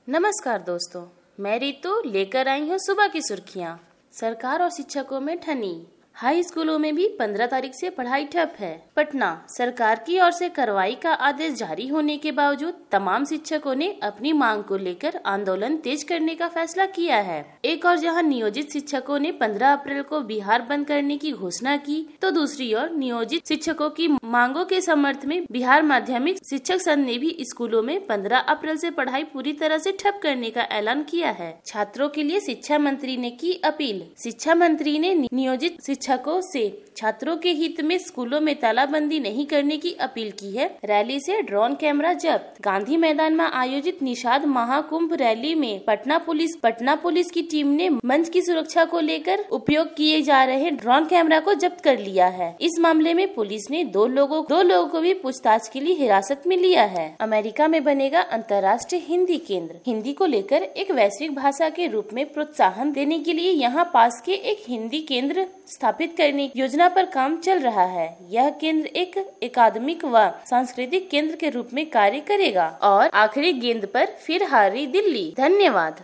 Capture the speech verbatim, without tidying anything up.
नमस्कार दोस्तों, मैं रितु लेकर आई हूँ सुबह की सुर्खियाँ। सरकार और शिक्षकों में ठनी, हाई स्कूलों में भी पंद्रह तारीख से पढ़ाई ठप है। पटना, सरकार की ओर से कार्रवाई का आदेश जारी होने के बावजूद तमाम शिक्षकों ने अपनी मांग को लेकर आंदोलन तेज करने का फैसला किया है। एक और जहां नियोजित शिक्षकों ने पंद्रह अप्रैल को बिहार बंद करने की घोषणा की, तो दूसरी ओर नियोजित शिक्षकों की मांगों के समर्थन में बिहार माध्यमिक शिक्षक संघ ने भी स्कूलों में पंद्रह अप्रैल से पढ़ाई पूरी तरह से ठप करने का ऐलान किया है। छात्रों के लिए शिक्षा मंत्री ने की अपील। शिक्षा मंत्री ने नियोजित शिक्षकों से छात्रों के हित में स्कूलों में तालाबंदी नहीं करने की अपील की है। रैली से ड्रोन कैमरा जब्त। गांधी मैदान में आयोजित निषाद महाकुंभ रैली में पटना पुलिस पटना पुलिस की टीम ने मंच की सुरक्षा को लेकर उपयोग किए जा रहे ड्रोन कैमरा को जब्त कर लिया है। इस मामले में पुलिस ने दो लोगों दो लोगों को भी पूछताछ के लिए हिरासत में लिया है। अमेरिका में बनेगा अंतर्राष्ट्रीय हिंदी केंद्र। हिंदी को लेकर एक वैश्विक भाषा के रूप में प्रोत्साहन देने के लिए यहाँ पास के एक हिंदी केंद्र स्थापित करने की योजना पर काम चल रहा है। यह केंद्र एक अकादमिक व सांस्कृतिक केंद्र के रूप में कार्य करेगा। और आखिरी गेंद पर फिर हारी दिल्ली। धन्यवाद।